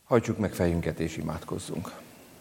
Hajtsuk meg fejünket és imádkozzunk.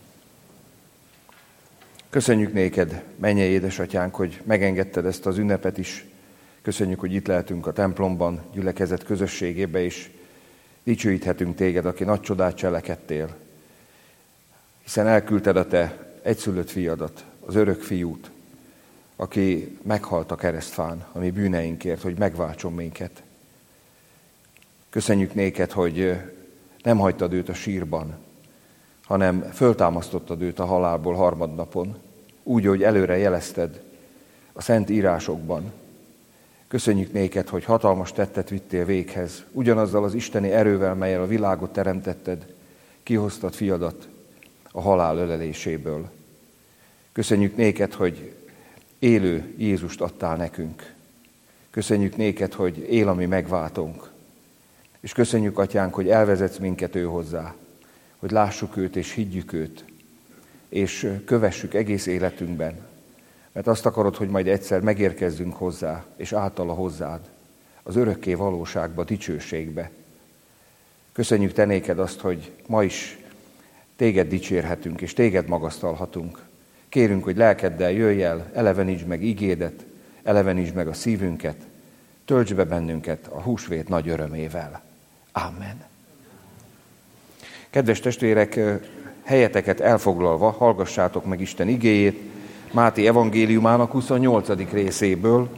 Köszönjük néked, mennyei édesatyánk, hogy megengedted ezt az ünnepet is. Köszönjük, hogy itt lehetünk a templomban, gyülekezet közösségébe is. Dicsőíthetünk téged, aki nagy csodát cselekedtél. Hiszen elküldted a te egyszülött fiadat, az örök fiút, aki meghalt a keresztfán a mi bűneinkért, hogy megváltson minket. Köszönjük néked, hogy nem hagytad őt a sírban, hanem föltámasztottad őt a halálból harmadnapon, úgy, hogy előre jelezted a szent írásokban. Köszönjük néked, hogy hatalmas tettet vittél véghez, ugyanazzal az isteni erővel, mellyel a világot teremtetted, kihoztad fiadat a halál öleléséből. Köszönjük néked, hogy élő Jézust adtál nekünk. Köszönjük néked, hogy él a mi megváltónk. És köszönjük, atyánk, hogy elvezetsz minket ő hozzá, hogy lássuk őt és higgyük őt, és kövessük egész életünkben. Mert azt akarod, hogy majd egyszer megérkezzünk hozzá, és általa hozzád, az örökké valóságba, dicsőségbe. Köszönjük te néked azt, hogy ma is téged dicsérhetünk, és téged magasztalhatunk. Kérünk, hogy lelkeddel jöjj el, elevenítsd meg igédet, elevenítsd meg a szívünket, töltsd be bennünket a húsvét nagy örömével. Amen. Kedves testvérek, helyeteket elfoglalva hallgassátok meg Isten igéjét Máté evangéliumának 28. részéből.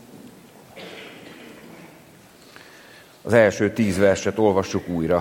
Az első 10 verset olvassuk újra.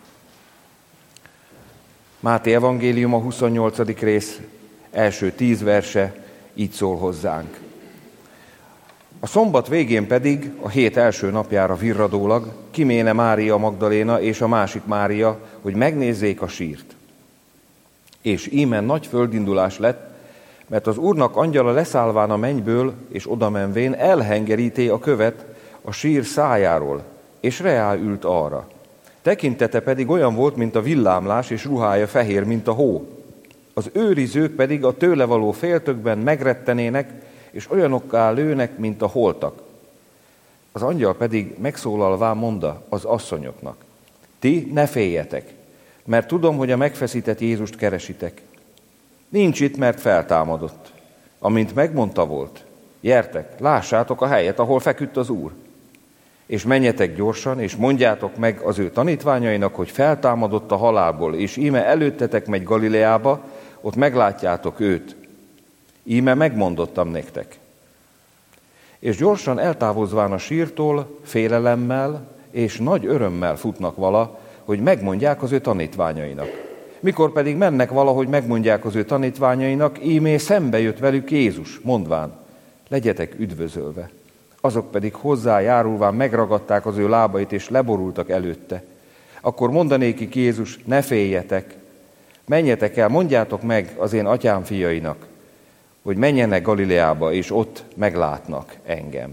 Máté evangélium, a 28. rész első 10 verse így szól hozzánk. A szombat végén pedig, a hét első napjára virradólag, kiméne Mária Magdaléna és a másik Mária, hogy megnézzék a sírt. És íme nagy földindulás lett, mert az Úrnak angyala leszállván a mennyből, és odamenvén elhengeríté a követ a sír szájáról, és reá ült arra. Tekintete pedig olyan volt, mint a villámlás, és ruhája fehér, mint a hó. Az őrizők pedig a tőle való féltökben megrettenének, és olyanokká lőnek, mint a holtak. Az angyal pedig megszólalván mondta az asszonyoknak: ti ne féljetek, mert tudom, hogy a megfeszített Jézust keresitek. Nincs itt, mert feltámadott. Amint megmondta volt, gyertek, lássátok a helyet, ahol feküdt az Úr. És menjetek gyorsan, és mondjátok meg az ő tanítványainak, hogy feltámadott a halálból, és íme előttetek megy Galileába, ott meglátjátok őt. Íme megmondottam nektek. És gyorsan eltávozván a sírtól, félelemmel és nagy örömmel futnak vala, hogy megmondják az ő tanítványainak. Mikor pedig mennek vala, hogy megmondják az ő tanítványainak, ímé szembe jött velük Jézus, mondván: legyetek üdvözölve. Azok pedig hozzájárulván megragadták az ő lábait, és leborultak előtte. Akkor mondanékik Jézus: ne féljetek, menjetek el, mondjátok meg az én atyám fiainak, hogy menjenek Galileába, és ott meglátnak engem.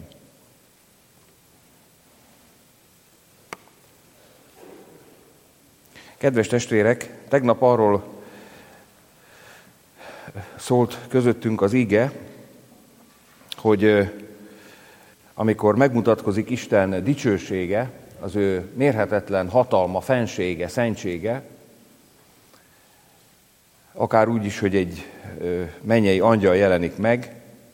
Kedves testvérek, tegnap arról szólt közöttünk az ige, hogy amikor megmutatkozik Isten dicsősége, az ő mérhetetlen hatalma, fensége, szentsége, akár úgy is, hogy egy mennyei angyal jelenik meg,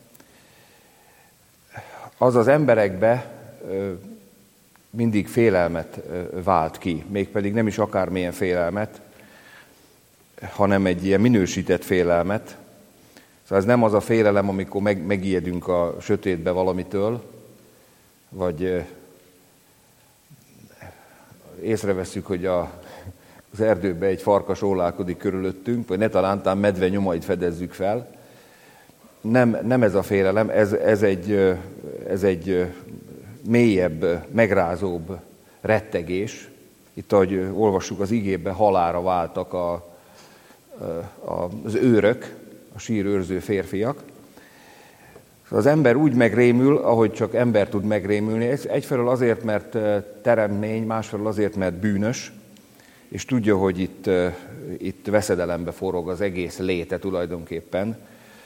az az emberekbe mindig félelmet vált ki, mégpedig nem is akármilyen félelmet, hanem egy ilyen minősített félelmet. Szóval ez nem az a félelem, amikor megijedünk a sötétbe valamitől, vagy észrevesszük, hogy az erdőben egy farkas ólálkodik körülöttünk, vagy ne talántán medve nyomait fedezzük fel. Nem ez a félelem, ez egy mélyebb, megrázóbb rettegés. Itt, ahogy olvassuk az igében, halálra váltak az őrök, a sírőrző férfiak. Az ember úgy megrémül, ahogy csak ember tud megrémülni. Egyfelől azért, mert teremtmény, másfelől azért, mert bűnös, és tudja, hogy itt veszedelembe forog az egész léte tulajdonképpen.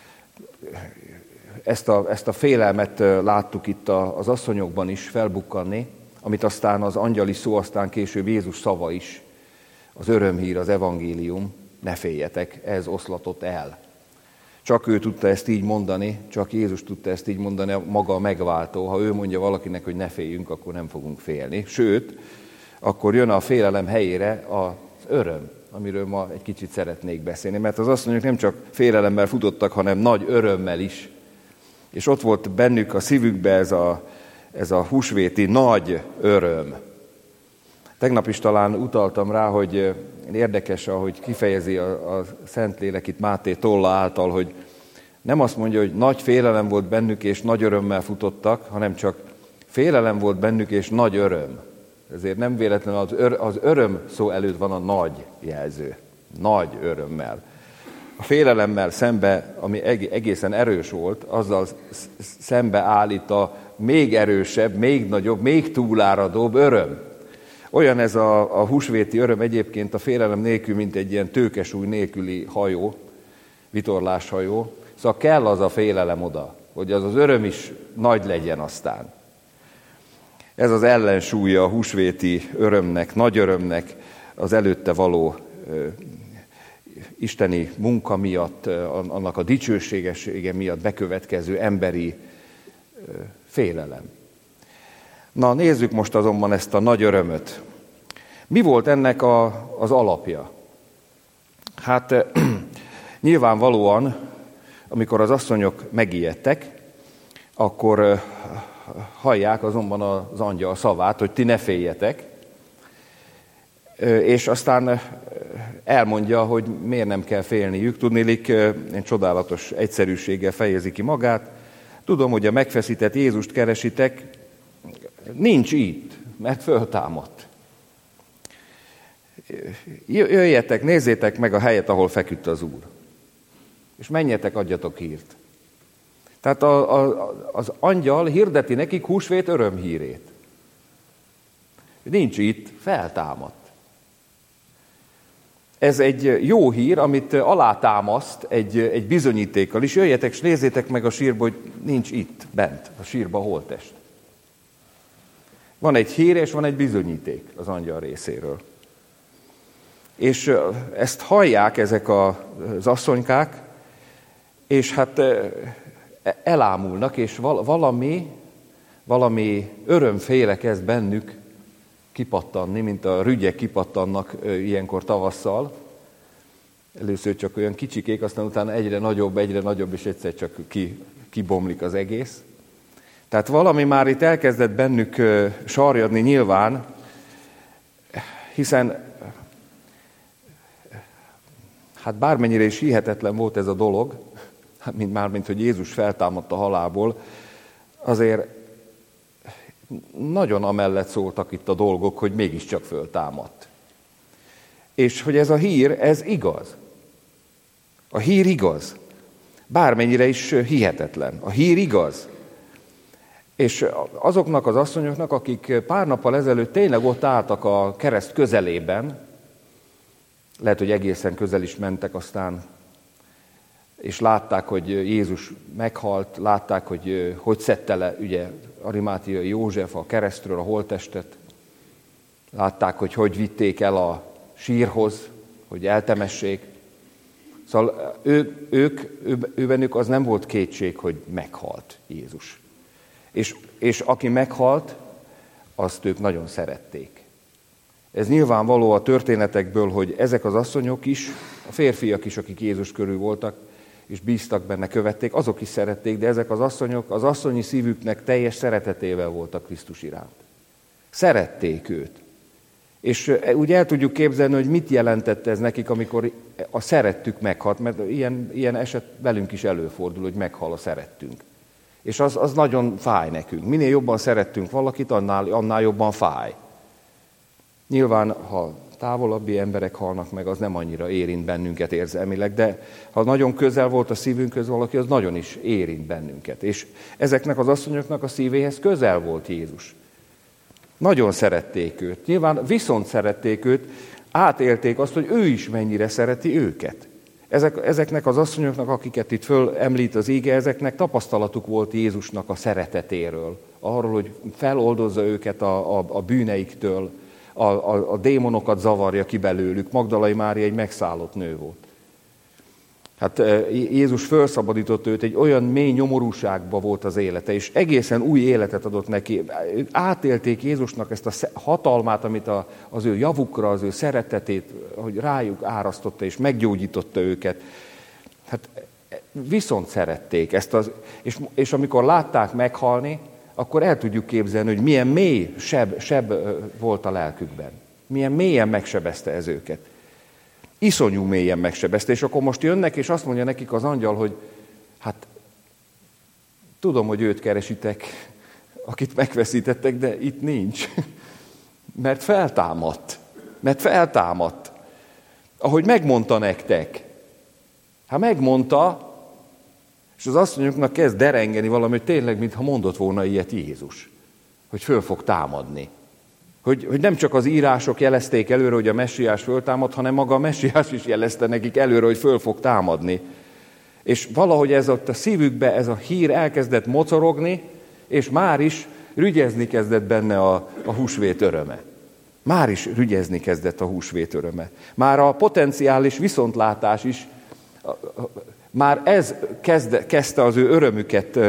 Ezt a félelmet láttuk itt az asszonyokban is felbukkanni, amit aztán az angyali szó, aztán később Jézus szava is az örömhír, az evangélium, ne féljetek, ez oszlatott el. Csak ő tudta ezt így mondani, csak Jézus tudta ezt így mondani, maga a megváltó. Ha ő mondja valakinek, hogy ne féljünk, akkor nem fogunk félni. Sőt, akkor jön a félelem helyére az öröm, amiről ma egy kicsit szeretnék beszélni. Mert az asszonyok nem csak félelemmel futottak, hanem nagy örömmel is. És ott volt bennük a szívükbe ez a húsvéti nagy öröm. Tegnap is talán utaltam rá, hogy érdekes, ahogy kifejezi a Szentlélek itt Máté tolla által, hogy nem azt mondja, hogy nagy félelem volt bennük, és nagy örömmel futottak, hanem csak félelem volt bennük, és nagy öröm. Ezért nem véletlenül az öröm szó előtt van a nagy jelző. Nagy örömmel. A félelemmel szembe, ami egészen erős volt, azzal szembe állít a még erősebb, még nagyobb, még túláradóbb öröm. Olyan ez a húsvéti öröm egyébként a félelem nélkül, mint egy ilyen tőkesúly nélküli hajó, vitorláshajó. Szóval kell az a félelem oda, hogy az öröm is nagy legyen aztán. Ez az ellensúlya a húsvéti örömnek, nagy örömnek, az előtte való isteni munka miatt, annak a dicsőségessége miatt bekövetkező emberi félelem. Na, nézzük most azonban ezt a nagy örömöt. Mi volt ennek az alapja? Hát nyilvánvalóan, amikor az asszonyok megijedtek, akkor hallják azonban az angyal szavát, hogy ti ne féljetek, és aztán elmondja, hogy miért nem kell félniük. Tudnélik, egy csodálatos egyszerűséggel fejezi ki magát. Tudom, hogy a megfeszített Jézust keresitek, nincs itt, mert föltámadt. Jöjjetek, nézzétek meg a helyet, ahol feküdt az Úr. És menjetek, adjatok hírt. Tehát az angyal hirdeti nekik húsvét örömhírét. Nincs itt, feltámadt. Ez egy jó hír, amit alátámaszt egy bizonyítékkal is. Jöjjetek, és nézzétek meg a sírba, hogy nincs itt, bent, a sírba holttest. Van egy hír, és van egy bizonyíték az angyal részéről. És ezt hallják ezek az asszonykák, és hát elámulnak, és valami örömféle kezd bennük kipattanni, mint a rügyek kipattannak ilyenkor tavasszal. Először csak olyan kicsikék, aztán utána egyre nagyobb, és egyszer csak kibomlik az egész. Tehát valami már itt elkezdett bennük sarjadni nyilván, hiszen hát bármennyire is hihetetlen volt ez a dolog, mint hogy Jézus feltámadt a halálból, azért nagyon amellett szóltak itt a dolgok, hogy mégiscsak föltámadt. És hogy ez a hír, ez igaz. A hír igaz. Bármennyire is hihetetlen. A hír igaz. És azoknak az asszonyoknak, akik pár nappal ezelőtt tényleg ott álltak a kereszt közelében, lehet, hogy egészen közel is mentek aztán, és látták, hogy Jézus meghalt, látták, hogy szedte le ugye Arimátiai József a keresztről a holttestet, látták, hogy vitték el a sírhoz, hogy eltemessék. Szóval bennük az nem volt kétség, hogy meghalt Jézus. És aki meghalt, azt ők nagyon szerették. Ez nyilvánvaló a történetekből, hogy ezek az asszonyok is, a férfiak is, akik Jézus körül voltak, és bíztak benne, követték, azok is szerették, de ezek az asszonyok az asszonyi szívüknek teljes szeretetével voltak Krisztus iránt. Szerették őt. És úgy el tudjuk képzelni, hogy mit jelentett ez nekik, amikor a szerettük meghalt, mert ilyen eset velünk is előfordul, hogy meghal a szerettünk. És az nagyon fáj nekünk. Minél jobban szerettünk valakit, annál jobban fáj. Nyilván, ha távolabbi emberek halnak meg, az nem annyira érint bennünket érzelmileg, de ha nagyon közel volt a szívünkhöz valaki, az nagyon is érint bennünket. És ezeknek az asszonyoknak a szívéhez közel volt Jézus. Nagyon szerették őt. Nyilván viszont szerették őt, átélték azt, hogy ő is mennyire szereti őket. Ezeknek az asszonyoknak, akiket itt fölemlít az íge, ezeknek tapasztalatuk volt Jézusnak a szeretetéről. Arról, hogy feloldozza őket a bűneiktől, a démonokat zavarja ki belőlük. Magdalai Mária egy megszállott nő volt. Hát Jézus felszabadított őt, egy olyan mély nyomorúságban volt az élete, és egészen új életet adott neki. Átélték Jézusnak ezt a hatalmát, amit az ő javukra, az ő szeretetét, hogy rájuk árasztotta és meggyógyította őket. Hát viszont szerették ezt, és amikor látták meghalni, akkor el tudjuk képzelni, hogy milyen mély seb volt a lelkükben. Milyen mélyen megsebezte ez őket. Iszonyú mélyen megsebezte, és akkor most jönnek, és azt mondja nekik az angyal, hogy hát tudom, hogy őt keresitek, akit megveszítettek, de itt nincs. Mert feltámadt. Ahogy megmondta nektek. Hát megmondta, és az asszonyoknak kezd derengeni valami, hogy tényleg, mintha mondott volna ilyet Jézus, hogy föl fog támadni. Hogy nem csak az írások jelezték előre, hogy a messiás föltámad, hanem maga a messiás is jelezte nekik előre, hogy föl fog támadni. És valahogy ez ott a szívükbe, ez a hír elkezdett mocorogni, és már is rügyezni kezdett benne a húsvét öröme. Már a potenciális viszontlátás is, már ez kezdte az ő örömüket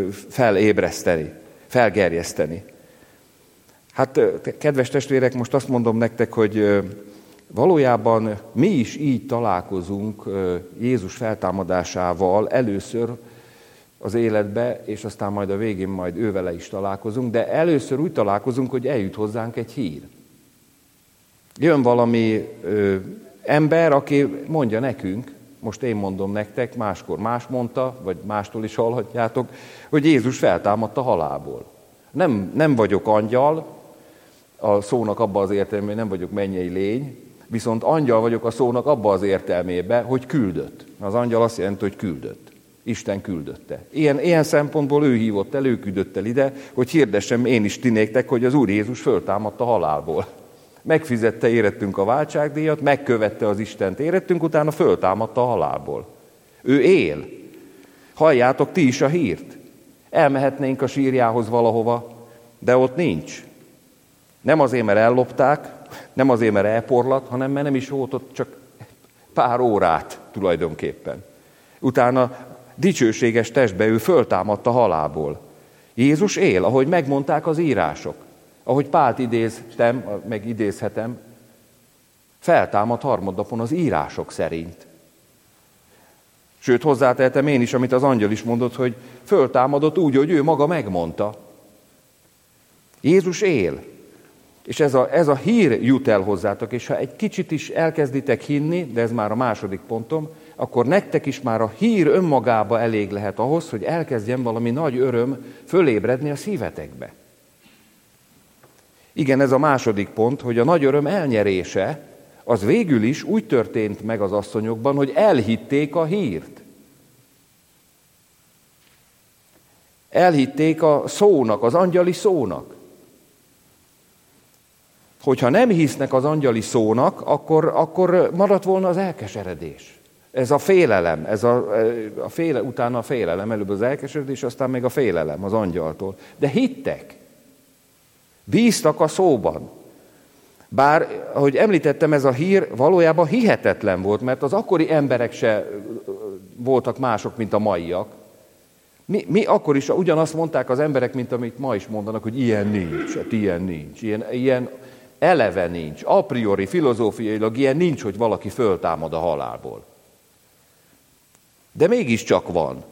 felgerjeszteni. Hát, kedves testvérek, most azt mondom nektek, hogy valójában mi is így találkozunk Jézus feltámadásával először az életbe, és aztán majd a végén majd ővele is találkozunk, de először úgy találkozunk, hogy eljut hozzánk egy hír. Jön valami ember, aki mondja nekünk, most én mondom nektek, máskor más mondta, vagy mástól is hallhatjátok, hogy Jézus feltámadt a halálból. Nem vagyok angyal, a szónak abban az értelmében, nem vagyok mennyei lény, viszont angyal vagyok a szónak abban az értelmében, hogy küldött. Az angyal azt jelenti, hogy küldött. Isten küldötte. Ilyen szempontból ő hívott el, ő küldött el ide, hogy hirdessem én is ti néktek, hogy az Úr Jézus föltámadt a halálból. Megfizette érettünk a váltságdíjat, megkövette az Istent érettünk, utána föltámadt a halálból. Ő él. Halljátok ti is a hírt. Elmehetnénk a sírjához valahova, de ott nincs. Nem azért, mert ellopták, nem azért, mert elporlat, hanem mert nem is volt ott csak pár órát tulajdonképpen. Utána dicsőséges testbe ő föltámadt a halálból. Jézus él, ahogy megmondták az írások. Ahogy Pált idéztem, meg idézhetem, feltámad harmadnapon az írások szerint. Sőt, hozzátehetem én is, amit az angyal is mondott, hogy föltámadott úgy, hogy ő maga megmondta. Jézus él. És ez a hír jut el hozzátok, és ha egy kicsit is elkezditek hinni, de ez már a második pontom, akkor nektek is már a hír önmagába elég lehet ahhoz, hogy elkezdjen valami nagy öröm fölébredni a szívetekbe. Igen, ez a második pont, hogy a nagy öröm elnyerése, az végül is úgy történt meg az asszonyokban, hogy elhitték a hírt. Elhitték a szónak, az angyali szónak. Hogyha nem hisznek az angyali szónak, akkor maradt volna az elkeseredés. Ez a félelem, utána a félelem, előbb az elkeseredés, aztán még a félelem az angyaltól. De hittek. Bíztak a szóban. Bár, ahogy említettem, ez a hír valójában hihetetlen volt, mert az akkori emberek se voltak mások, mint a maiak. Mi akkor is ugyanazt mondták az emberek, mint amit ma is mondanak, hogy ilyen nincs, ilyen eleve nincs, a priori, filozófiailag ilyen nincs, hogy valaki föltámad a halálból. De mégiscsak van.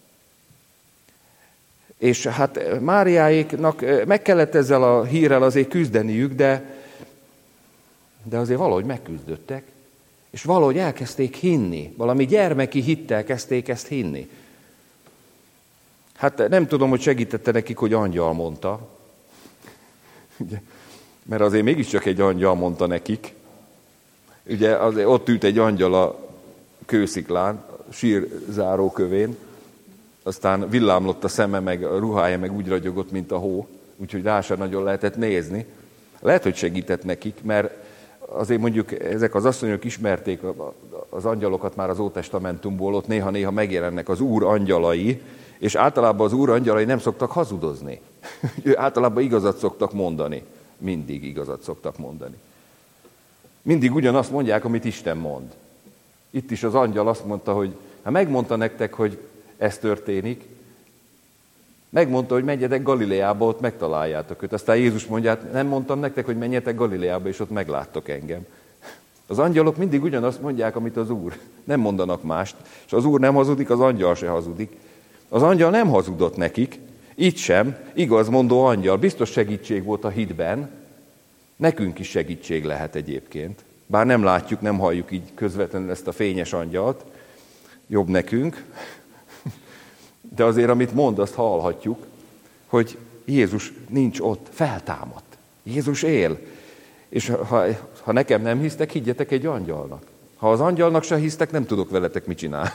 És hát Máriáéknak meg kellett ezzel a hírrel azért küzdeniük, de azért valahogy megküzdöttek, és valahogy elkezdték hinni, valami gyermeki hittel kezdték ezt hinni. Hát nem tudom, hogy segítette nekik, hogy angyal mondta, mert azért mégiscsak egy angyal mondta nekik. Ugye azért ott ült egy angyal a kősziklán, sírzárókövén, aztán villámlott a szeme, meg a ruhája, meg úgy ragyogott, mint a hó, úgyhogy rá sem nagyon lehetett nézni. Lehet, hogy segített nekik, mert azért mondjuk ezek az asszonyok ismerték az angyalokat már az Ótestamentumból, ott néha-néha megjelennek az Úr angyalai, és általában az Úr angyalai nem szoktak hazudozni. Általában igazat szoktak mondani. mindig igazat szoktak mondani. Mindig ugyanazt mondják, amit Isten mond. Itt is az angyal azt mondta, hogy hát megmondta nektek, hogy ez történik, megmondta, hogy menjetek Galileába, ott megtaláljátok őt. Aztán Jézus mondja, hát nem mondtam nektek, hogy menjetek Galileába, és ott megláttok engem. Az angyalok mindig ugyanazt mondják, amit az Úr. Nem mondanak mást. És az Úr nem hazudik, az angyal se hazudik. Az angyal nem hazudott nekik, itt sem, igazmondó angyal. Biztos segítség volt a hitben, nekünk is segítség lehet egyébként. Bár nem látjuk, nem halljuk így közvetlenül ezt a fényes angyalt, jobb nekünk, de azért, amit mond, azt hallhatjuk, hogy Jézus nincs ott, feltámadt. Jézus él. És ha nekem nem hisztek, higgyetek egy angyalnak. Ha az angyalnak se hisztek, nem tudok veletek mit csinálni.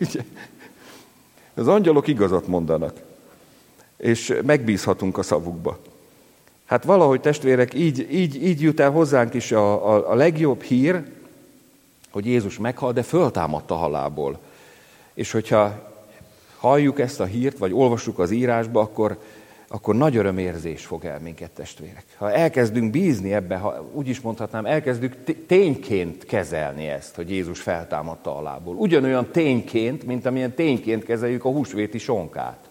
Az angyalok igazat mondanak, és megbízhatunk a szavukba. Hát valahogy testvérek, így jut el hozzánk is a legjobb hír, hogy Jézus meghalt, de föltámadt a halálból. És hogyha halljuk ezt a hírt, vagy olvassuk az írásba, akkor nagy örömérzés fog el minket, testvérek. Ha elkezdünk bízni ebbe, ha úgy is mondhatnám, elkezdjük tényként kezelni ezt, hogy Jézus feltámadt a halálból. Ugyanolyan tényként, mint amilyen tényként kezeljük a húsvéti sonkát.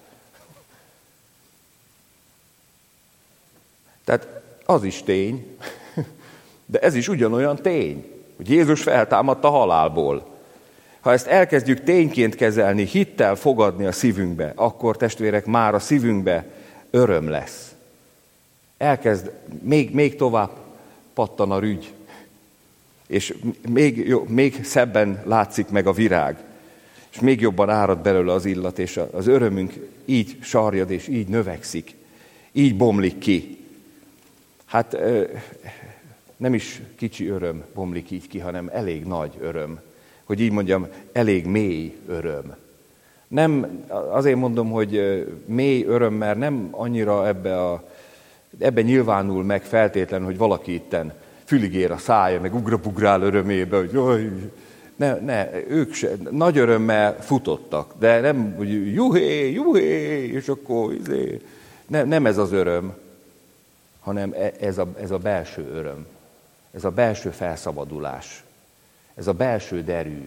Tehát az is tény, de ez is ugyanolyan tény, hogy Jézus feltámadt a halálból. Ha ezt elkezdjük tényként kezelni, hittel fogadni a szívünkbe, akkor testvérek, már a szívünkbe öröm lesz. Elkezd, még tovább pattan a rügy, és még szebben látszik meg a virág, és még jobban árad belőle az illat, és az örömünk így sarjad, és így növekszik, így bomlik ki. Hát nem is kicsi öröm bomlik így ki, hanem elég nagy öröm. Hogy így mondjam, elég mély öröm. Nem, azért mondom, hogy mély öröm, mert nem annyira ebbe nyilvánul meg feltétlenül, hogy valaki itten fülig ér a szája, meg ugrabugrál örömébe, hogy jaj, ők se, nagy örömmel futottak, de nem, hogy juhé, és akkor nem ez az öröm, hanem ez a belső öröm, ez a belső felszabadulás, ez a belső derű,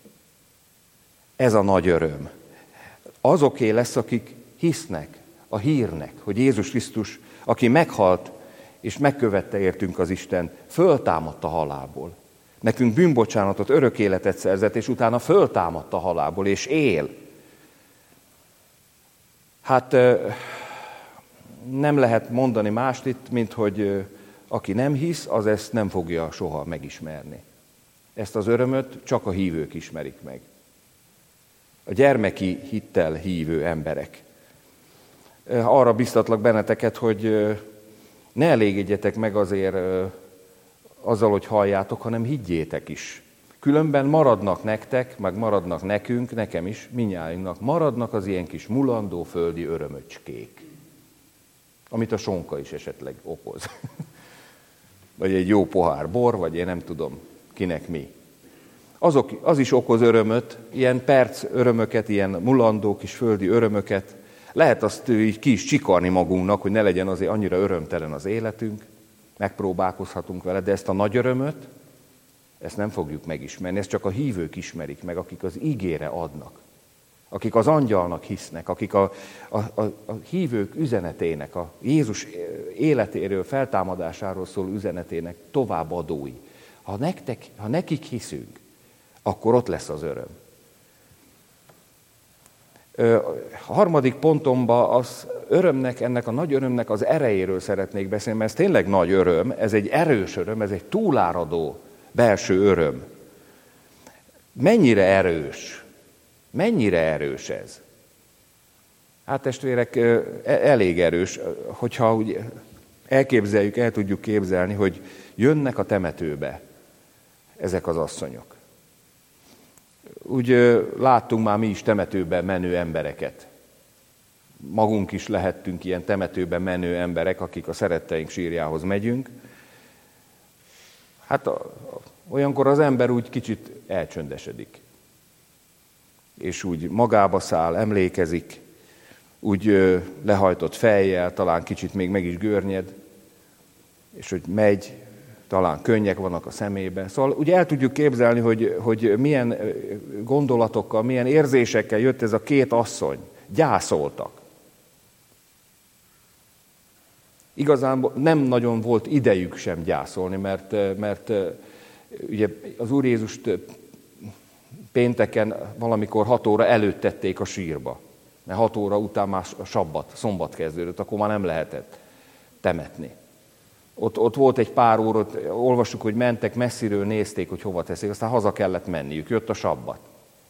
ez a nagy öröm. Azoké lesz, akik hisznek a hírnek, hogy Jézus Krisztus, aki meghalt és megkövette értünk az Isten, föltámadt a halálból. Nekünk bűnbocsánatot, örök életet szerzett, és utána föltámadt a halálból, és él. Hát nem lehet mondani mást itt, mint hogy aki nem hisz, az ezt nem fogja soha megismerni. Ezt az örömöt csak a hívők ismerik meg. A gyermeki hittel hívő emberek. Arra biztatlak benneteket, hogy ne elégedjetek meg azért azzal, hogy halljátok, hanem higgyétek is. Különben maradnak nektek, meg maradnak nekünk, nekem is, mindnyájunknak, maradnak az ilyen kis mulandó földi örömöcskék, amit a sonka is esetleg okoz. Vagy egy jó pohár bor, vagy én nem tudom, kinek mi. Az is okoz örömöt, ilyen perc örömöket, ilyen mulandó kis földi örömöket. Lehet azt így ki is csikarni magunknak, hogy ne legyen azért annyira örömtelen az életünk. Megpróbálkozhatunk vele, de ezt a nagy örömöt, ezt nem fogjuk megismerni. Ezt csak a hívők ismerik meg, akik az ígére adnak. Akik az angyalnak hisznek, akik a hívők üzenetének, a Jézus életéről, feltámadásáról szóló üzenetének továbbadói. Ha nekik hiszünk, akkor ott lesz az öröm. A harmadik pontomban az örömnek, ennek a nagy örömnek az erejéről szeretnék beszélni, mert ez tényleg nagy öröm, ez egy erős öröm, ez egy túláradó belső öröm. Mennyire erős? Mennyire erős ez? Hát testvérek, elég erős, hogyha úgy elképzeljük, el tudjuk képzelni, hogy jönnek a temetőbe ezek az asszonyok. Úgy láttunk már mi is temetőben menő embereket. Magunk is lehettünk ilyen temetőben menő emberek, akik a szeretteink sírjához megyünk. Hát olyankor az ember úgy kicsit elcsöndesedik. És úgy magába száll, emlékezik, úgy lehajtott fejjel, talán kicsit még meg is görnyed. és hogy megy, talán könnyek vannak a szemében. Szóval ugye el tudjuk képzelni, hogy milyen gondolatokkal, milyen érzésekkel jött ez a két asszony. Gyászoltak. Igazán nem nagyon volt idejük sem gyászolni, mert ugye az Úr Jézust pénteken valamikor 6 óra előtt tették a sírba. Mert 6 óra után már szombat kezdődött, akkor már nem lehetett temetni. Ott volt egy pár óra, olvassuk, hogy mentek, messziről nézték, hogy hova teszik, aztán haza kellett menniük, jött a sabbat.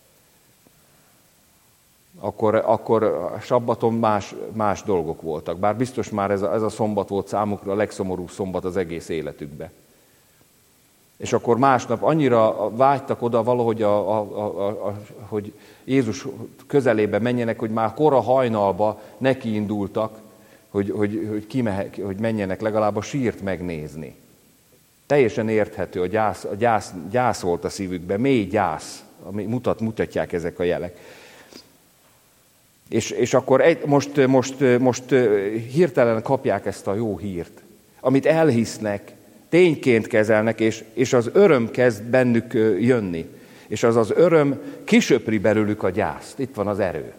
Akkor a sabbaton más dolgok voltak, bár biztos már ez a szombat volt számukra a legszomorúbb szombat az egész életükbe. És akkor másnap annyira vágytak oda valahogy, hogy Jézus közelébe menjenek, hogy már kora hajnalba nekiindultak, hogy menjenek legalább a sírt megnézni. Teljesen érthető, a gyász volt a szívükben, mély gyász, ami mutatják ezek a jelek. És akkor most hirtelen kapják ezt a jó hírt, amit elhisznek, tényként kezelnek, és az öröm kezd bennük jönni. És az öröm kisöpri belőlük a gyászt. Itt van az erő.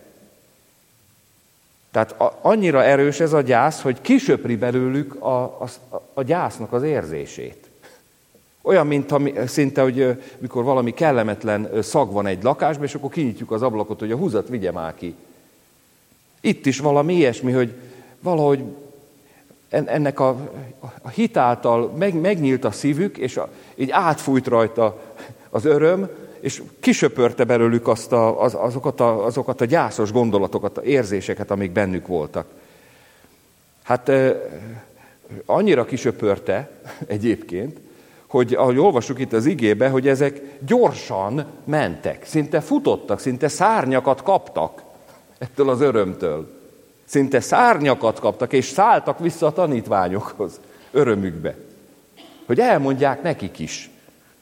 Tehát annyira erős ez a gyász, hogy kisöpri belőlük a gyásznak az érzését. Olyan, mint szinte, hogy mikor valami kellemetlen szag van egy lakásban, és akkor kinyitjuk az ablakot, hogy a húzat vigye már ki. Itt is valami ilyesmi, hogy valahogy ennek a hit által megnyílt a szívük, és így átfújt rajta az öröm, és kisöpörte belőlük azokat a gyászos gondolatokat, érzéseket, amik bennük voltak. Hát annyira kisöpörte egyébként, hogy ahogy olvassuk itt az igébe, hogy ezek gyorsan mentek, szinte futottak, szinte szárnyakat kaptak ettől az örömtől. Szinte szárnyakat kaptak, és szálltak vissza a tanítványokhoz örömükbe, hogy elmondják nekik is.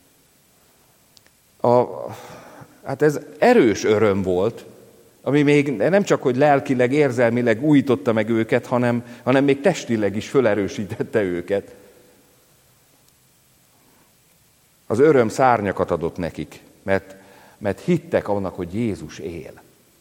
Hát ez erős öröm volt, ami még nem csak, hogy lelkileg, érzelmileg újította meg őket, hanem még testileg is fölerősítette őket. Az öröm szárnyakat adott nekik, mert hittek annak, hogy Jézus él.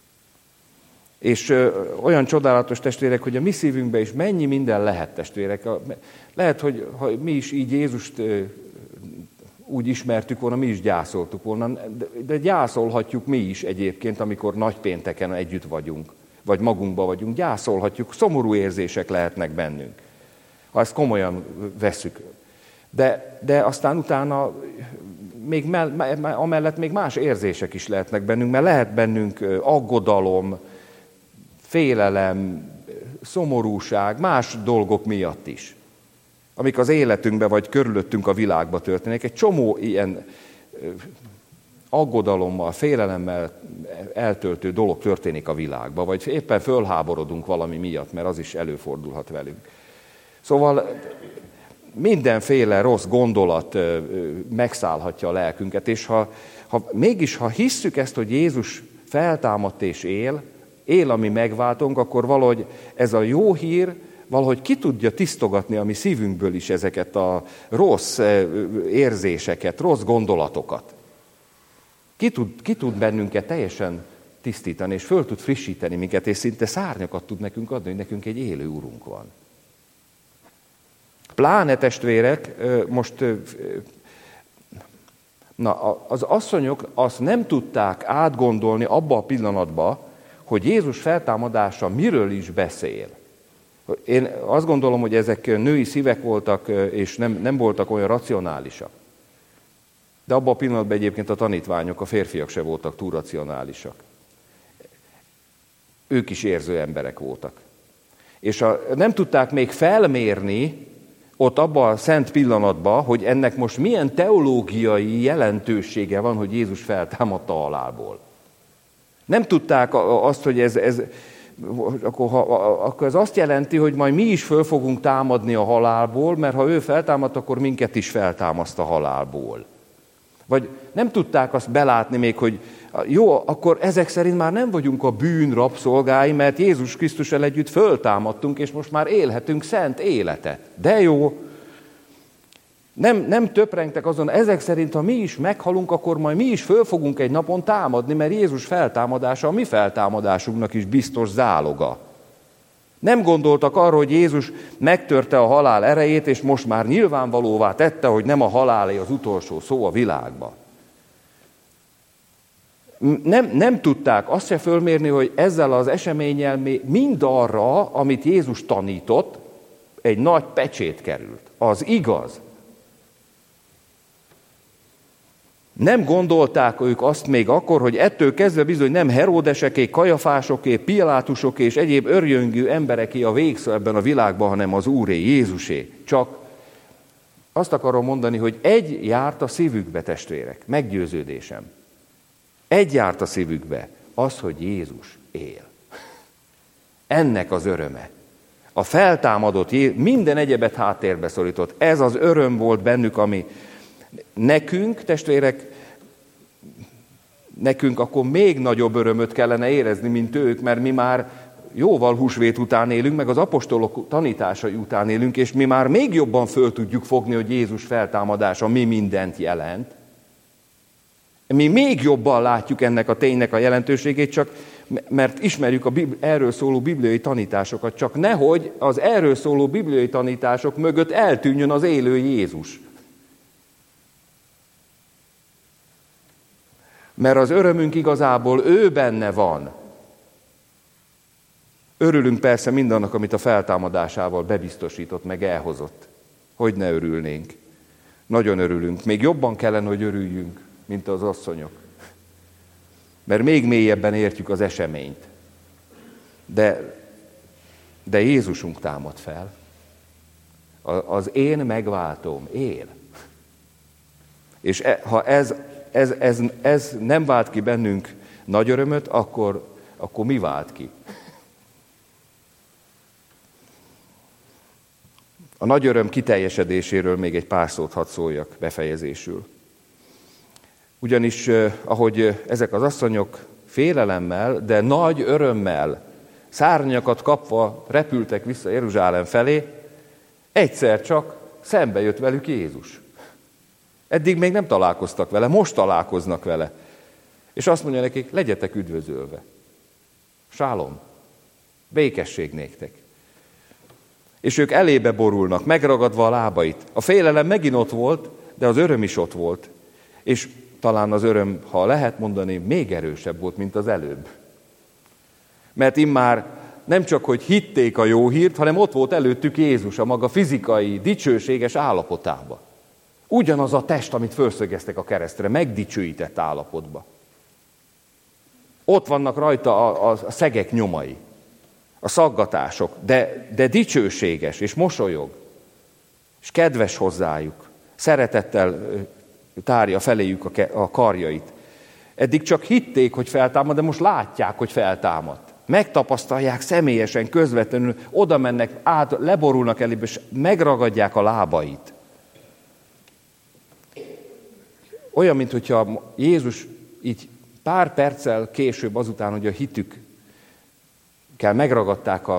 És olyan csodálatos, testvérek, hogy a mi szívünkben is mennyi minden lehet, testvérek. Lehet, hogy ha mi is így Jézust úgy ismertük volna, mi is gyászoltuk volna, de gyászolhatjuk mi is egyébként, amikor nagypénteken együtt vagyunk, vagy magunkba vagyunk, gyászolhatjuk, szomorú érzések lehetnek bennünk, ha ezt komolyan vesszük. De aztán utána amellett még más érzések is lehetnek bennünk, mert lehet bennünk aggodalom, félelem, szomorúság, más dolgok miatt is, amik az életünkben vagy körülöttünk a világban történnek. Egy csomó ilyen aggodalommal, félelemmel eltöltő dolog történik a világban, vagy éppen fölháborodunk valami miatt, mert az is előfordulhat velünk. Szóval mindenféle rossz gondolat megszállhatja a lelkünket, és ha hisszük ezt, hogy Jézus feltámadt és él a mi megváltónk, akkor valahogy ez a jó hír valahogy ki tudja tisztogatni a mi szívünkből is ezeket a rossz érzéseket, rossz gondolatokat. Ki tud bennünket teljesen tisztítani, és föl tud frissíteni minket, és szinte szárnyakat tud nekünk adni, hogy nekünk egy élő Urunk van. Pláne testvérek, az asszonyok azt nem tudták átgondolni abba a pillanatban, hogy Jézus feltámadása miről is beszél. Én azt gondolom, hogy ezek női szívek voltak, és nem voltak olyan racionálisak. De abban a pillanatban egyébként a tanítványok, a férfiak se voltak túl racionálisak. Ők is érző emberek voltak. És nem tudták még felmérni ott abban a szent pillanatban, hogy ennek most milyen teológiai jelentősége van, hogy Jézus feltámadta a halálból. Nem tudták azt, hogy akkor ez azt jelenti, hogy majd mi is föl fogunk támadni a halálból, mert ha ő feltámad, akkor minket is feltámaszt a halálból. Vagy nem tudták azt belátni még, hogy jó, akkor ezek szerint már nem vagyunk a bűn rabszolgái, mert Jézus Krisztussal együtt föltámadtunk, és most már élhetünk szent életet. De jó, Nem töprengtek azon, ezek szerint, ha mi is meghalunk, akkor majd mi is föl fogunk egy napon támadni, mert Jézus feltámadása a mi feltámadásunknak is biztos záloga. Nem gondoltak arra, hogy Jézus megtörte a halál erejét, és most már nyilvánvalóvá tette, hogy nem a halálé az utolsó szó a világban. Nem tudták azt se fölmérni, hogy ezzel az eseménnyel mind arra, amit Jézus tanított, egy nagy pecsét került. Az igaz. Nem gondolták ők azt még akkor, hogy ettől kezdve bizony nem Heródeseké, Kajafásoké, Pilátusoké és egyéb örjöngű embereké a végszó ebben a világban, hanem az Úré, Jézusé. Csak azt akarom mondani, hogy egy járt a szívükbe, testvérek, meggyőződésem. Egy járt a szívükbe, az, hogy Jézus él. Ennek az öröme. A feltámadott Jézus minden egyebet háttérbe szorított. Ez az öröm volt bennük, ami nekünk, testvérek, nekünk akkor még nagyobb örömöt kellene érezni, mint ők, mert mi már jóval húsvét után élünk, meg az apostolok tanításai után élünk, és mi már még jobban föl tudjuk fogni, hogy Jézus feltámadása mi mindent jelent. Mi még jobban látjuk ennek a ténynek a jelentőségét, csak mert ismerjük erről szóló bibliai tanításokat, csak nehogy az erről szóló bibliai tanítások mögött eltűnjön az élő Jézus. Mert az örömünk igazából ő benne van. Örülünk persze mindannak, amit a feltámadásával bebiztosított, meg elhozott. Hogy ne örülnénk? Nagyon örülünk. Még jobban kellene, hogy örüljünk, mint az asszonyok. Mert még mélyebben értjük az eseményt. De Jézusunk támad fel. Az én megváltóm él. És ha ez nem vált ki bennünk nagy örömöt, akkor mi vált ki? A nagy öröm kiteljesedéséről még egy pár szót hadd szóljak befejezésül. Ugyanis, ahogy ezek az asszonyok félelemmel, de nagy örömmel, szárnyakat kapva repültek vissza Jeruzsálem felé, egyszer csak szembe jött velük Jézus. Eddig még nem találkoztak vele, most találkoznak vele. És azt mondja nekik, legyetek üdvözölve. Sálom, békesség néktek. És ők elébe borulnak, megragadva a lábait. A félelem megint ott volt, de az öröm is ott volt. És talán az öröm, ha lehet mondani, még erősebb volt, mint az előbb. Mert immár nem csak, hogy hitték a jó hírt, hanem ott volt előttük Jézus a maga fizikai, dicsőséges állapotába. Ugyanaz a test, amit fölszögeztek a keresztre, megdicsőített állapotba. Ott vannak rajta a szegek nyomai, a szaggatások, de dicsőséges, és mosolyog, és kedves hozzájuk, szeretettel tárja feléjük a karjait. Eddig csak hitték, hogy feltámad, de most látják, hogy feltámad. Megtapasztalják személyesen, közvetlenül, oda mennek, leborulnak elébe, és megragadják a lábait. Olyan, mintha Jézus így pár perccel később, azután, hogy a hitükkel megragadták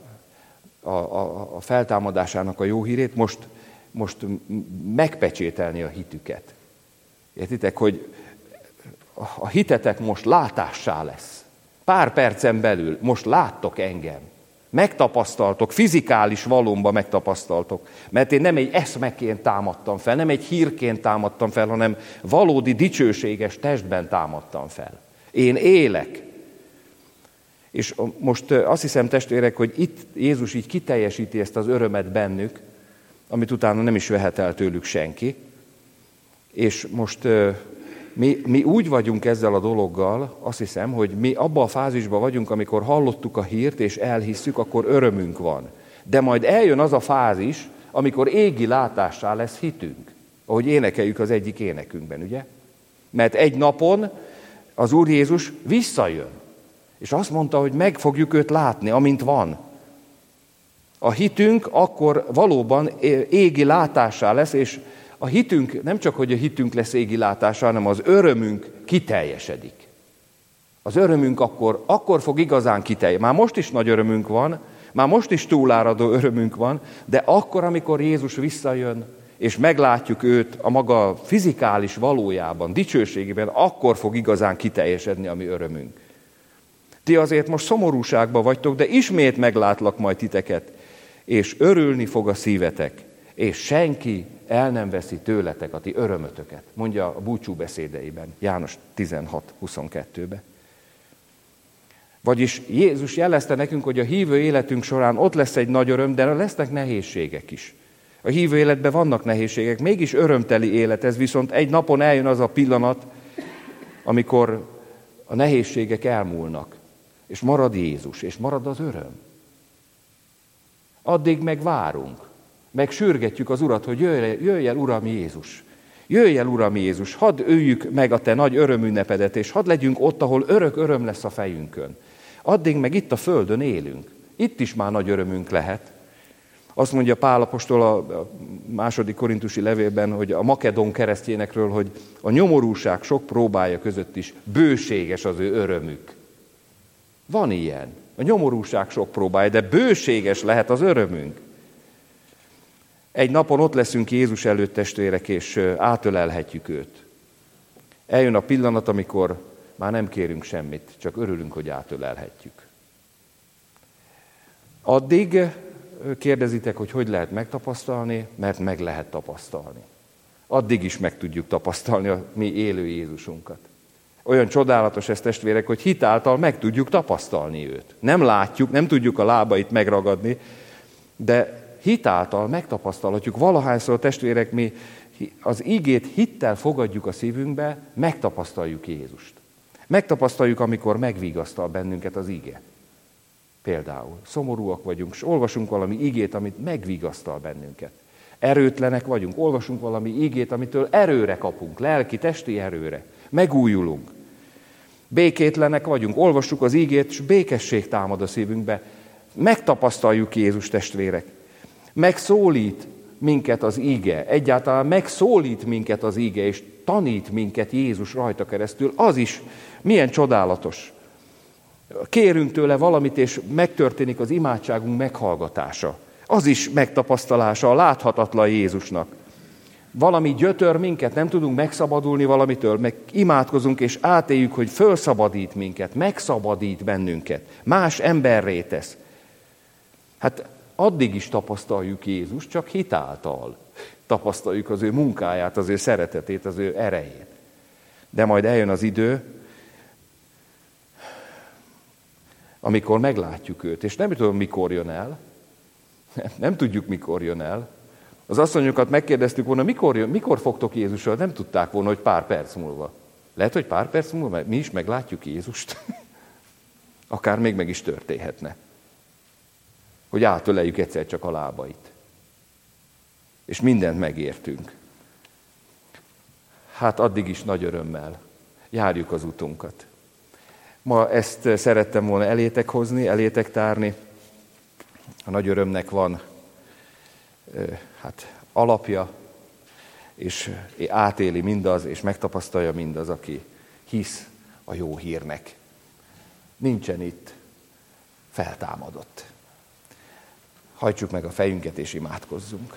a feltámadásának a jó hírét, most megpecsételni a hitüket. Értitek, hogy a hitetek most látássá lesz. Pár percen belül most láttok engem. Megtapasztaltok, fizikális valóban megtapasztaltok. Mert én nem egy eszmeként támadtam fel, nem egy hírként támadtam fel, hanem valódi dicsőséges testben támadtam fel. Én élek. És most azt hiszem, testvérek, hogy itt Jézus így kiteljesíti ezt az örömet bennük, amit utána nem is vehet el tőlük senki. És most mi úgy vagyunk ezzel a dologgal, azt hiszem, hogy mi abban a fázisban vagyunk, amikor hallottuk a hírt és elhisszük, akkor örömünk van. De majd eljön az a fázis, amikor égi látássá lesz hitünk, ahogy énekeljük az egyik énekünkben, ugye? Mert egy napon az Úr Jézus visszajön, és azt mondta, hogy meg fogjuk őt látni, amint van. A hitünk akkor valóban égi látássá lesz, és a hitünk, nem csak, hogy a hitünk lesz égi látása, hanem az örömünk kiteljesedik. Az örömünk akkor fog igazán kiteljesedni. Már most is nagy örömünk van, már most is túláradó örömünk van, de akkor, amikor Jézus visszajön, és meglátjuk őt a maga fizikális valójában, dicsőségében, akkor fog igazán kiteljesedni a mi örömünk. Ti azért most szomorúságban vagytok, de ismét meglátlak majd titeket, és örülni fog a szívetek, és senki el nem veszi tőletek a ti örömötöket, mondja a búcsú beszédeiben, János 16:22-ben. Vagyis Jézus jelezte nekünk, hogy a hívő életünk során ott lesz egy nagy öröm, de lesznek nehézségek is. A hívő életben vannak nehézségek, mégis örömteli élet ez, viszont egy napon eljön az a pillanat, amikor a nehézségek elmúlnak, és marad Jézus, és marad az öröm. Addig meg várunk, meg sürgetjük az Urat, hogy jöjj el, Uram Jézus! Jöjj el, Uram Jézus! Hadd öljük meg a te nagy örömünnepedet, és hadd legyünk ott, ahol örök öröm lesz a fejünkön. Addig meg itt a földön élünk. Itt is már nagy örömünk lehet. Azt mondja Pál apostol a 2. Korintusi levélben, hogy a makedón keresztényekről, hogy a nyomorúság sok próbája között is bőséges az ő örömük. Van ilyen. A nyomorúság sok próbája, de bőséges lehet az örömünk. Egy napon ott leszünk Jézus előtt, testvérek, és átölelhetjük őt. Eljön a pillanat, amikor már nem kérünk semmit, csak örülünk, hogy átölelhetjük. Addig kérdezitek, hogy lehet megtapasztalni, mert meg lehet tapasztalni. Addig is meg tudjuk tapasztalni a mi élő Jézusunkat. Olyan csodálatos ez, testvérek, hogy hitáltal meg tudjuk tapasztalni őt. Nem látjuk, nem tudjuk a lábait megragadni, de hitáltal megtapasztalhatjuk. Valahányszor, testvérek, mi az igét hittel fogadjuk a szívünkbe, megtapasztaljuk Jézust. Megtapasztaljuk, amikor megvigasztal bennünket az ige. Például szomorúak vagyunk, és olvasunk valami igét, amit megvigasztal bennünket. Erőtlenek vagyunk, olvasunk valami igét, amitől erőre kapunk, lelki, testi erőre. Megújulunk. Békétlenek vagyunk, olvassuk az igét, és békesség támad a szívünkbe. Megtapasztaljuk Jézus, testvérek. Megszólít minket az ige, egyáltalán megszólít minket az ige, és tanít minket Jézus rajta keresztül. Az is milyen csodálatos. Kérünk tőle valamit, és megtörténik az imádságunk meghallgatása. Az is megtapasztalása a láthatatlan Jézusnak. Valami gyötör minket, nem tudunk megszabadulni valamitől, meg imádkozunk, és átéljük, hogy fölszabadít minket, megszabadít bennünket, más emberré tesz. Hát addig is tapasztaljuk Jézus, csak hitáltal tapasztaljuk az ő munkáját, az ő szeretetét, az ő erejét. De majd eljön az idő, amikor meglátjuk őt, és nem tudom, mikor jön el, nem tudjuk, mikor jön el. Az asszonyokat megkérdeztük volna, mikor fogtok Jézusról, nem tudták volna, hogy pár perc múlva. Lehet, hogy pár perc múlva mi is meglátjuk Jézust. Akár még meg is történhetne. Hogy átöleljük egyszer csak a lábait. És mindent megértünk. Hát addig is nagy örömmel járjuk az utunkat. Ma ezt szerettem volna elétek hozni, elétek tárni. A nagy örömnek van alapja, és átéli mindaz, és megtapasztalja mindaz, aki hisz a jó hírnek. Nincsen itt, feltámadott. Hajtsuk meg a fejünket, és imádkozzunk.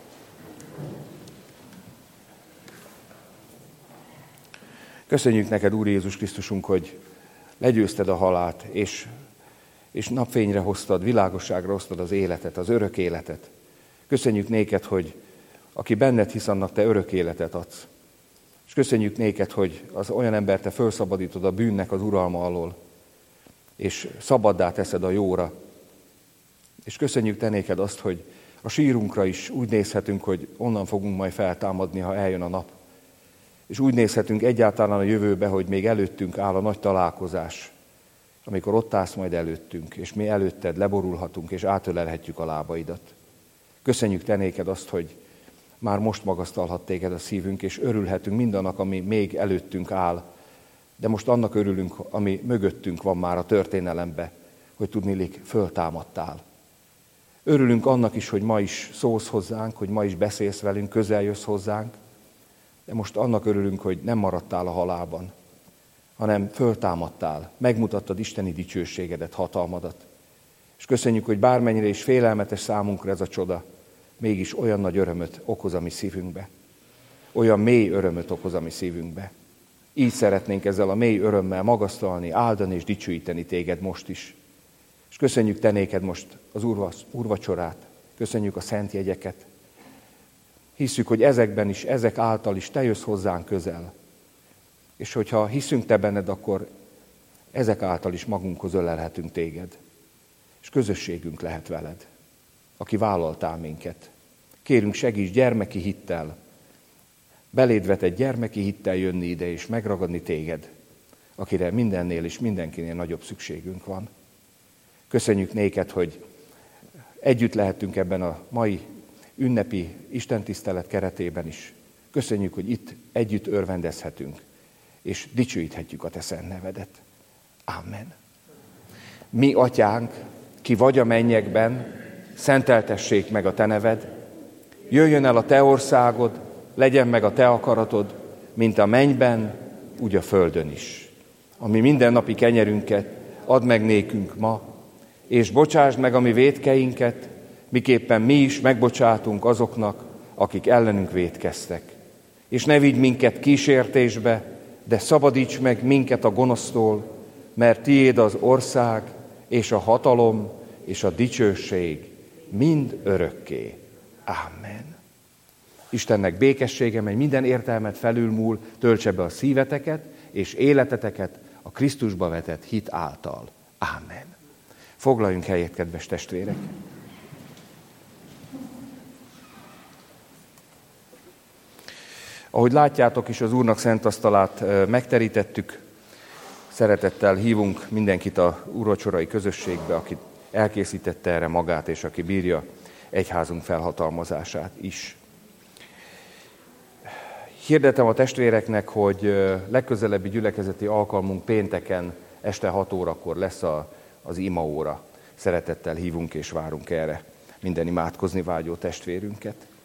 Köszönjük neked, Úr Jézus Krisztusunk, hogy legyőzted a halált, és napfényre hoztad, világosságra hoztad az életet, az örök életet. Köszönjük néked, hogy aki benned hisz, annak te örök életet adsz. És köszönjük néked, hogy az olyan embert te felszabadítod a bűnnek az uralma alól, és szabaddá teszed a jóra. És köszönjük te néked azt, hogy a sírunkra is úgy nézhetünk, hogy onnan fogunk majd feltámadni, ha eljön a nap. És úgy nézhetünk egyáltalán a jövőbe, hogy még előttünk áll a nagy találkozás, amikor ott állsz majd előttünk, és mi előtted leborulhatunk, és átölelhetjük a lábaidat. Köszönjük te néked azt, hogy már most magasztalhat téged a szívünk, és örülhetünk mindannak, ami még előttünk áll, de most annak örülünk, ami mögöttünk van már a történelembe, hogy tudniillik föltámadtál. Örülünk annak is, hogy ma is szólsz hozzánk, hogy ma is beszélsz velünk, közel jössz hozzánk, de most annak örülünk, hogy nem maradtál a halálban, hanem föltámadtál, megmutattad isteni dicsőségedet, hatalmadat. És köszönjük, hogy bármennyire is félelmetes számunkra ez a csoda, mégis olyan nagy örömöt okoz a mi szívünkbe. Olyan mély örömöt okoz a mi szívünkbe. Így szeretnénk ezzel a mély örömmel magasztalni, áldani és dicsőíteni téged most is. És köszönjük te néked most az úrvacsorát, köszönjük a szent jegyeket. Hisszük, hogy ezekben is, ezek által is te jössz hozzánk közel. És hogyha hiszünk te benned, akkor ezek által is magunkhoz ölelhetünk téged. És közösségünk lehet veled, aki vállaltál minket. Kérünk, segíts gyermeki hittel, beléd vetett gyermeki hittel jönni ide és megragadni téged, akire mindennél és mindenkinél nagyobb szükségünk van. Köszönjük néked, hogy együtt lehetünk ebben a mai ünnepi istentisztelet keretében is. Köszönjük, hogy itt együtt örvendezhetünk, és dicsőíthetjük a te szent nevedet. Amen. Mi, atyánk, ki vagy a mennyekben, szenteltessék meg a te neved, jöjjön el a te országod, legyen meg a te akaratod, mint a mennyben, úgy a földön is. Ami mindennapi kenyerünket add meg nékünk ma, és bocsásd meg a mi vétkeinket, miképpen mi is megbocsátunk azoknak, akik ellenünk vétkeztek. És ne vigy minket kísértésbe, de szabadíts meg minket a gonosztól, mert tiéd az ország, és a hatalom, és a dicsőség mind örökké. Amen. Istennek békessége, mely minden értelmet felülmúl, töltse be a szíveteket és életeteket a Krisztusba vetett hit által. Amen. Foglaljunk helyet, kedves testvérek! Ahogy látjátok is, az Úrnak szent asztalát megterítettük. Szeretettel hívunk mindenkit a úrvacsorai közösségbe, aki elkészítette erre magát, és aki bírja egyházunk felhatalmazását is. Hirdetem a testvéreknek, hogy legközelebbi gyülekezeti alkalmunk pénteken este 6 órakor lesz az imaóra. Szeretettel hívunk és várunk erre minden imádkozni vágyó testvérünket.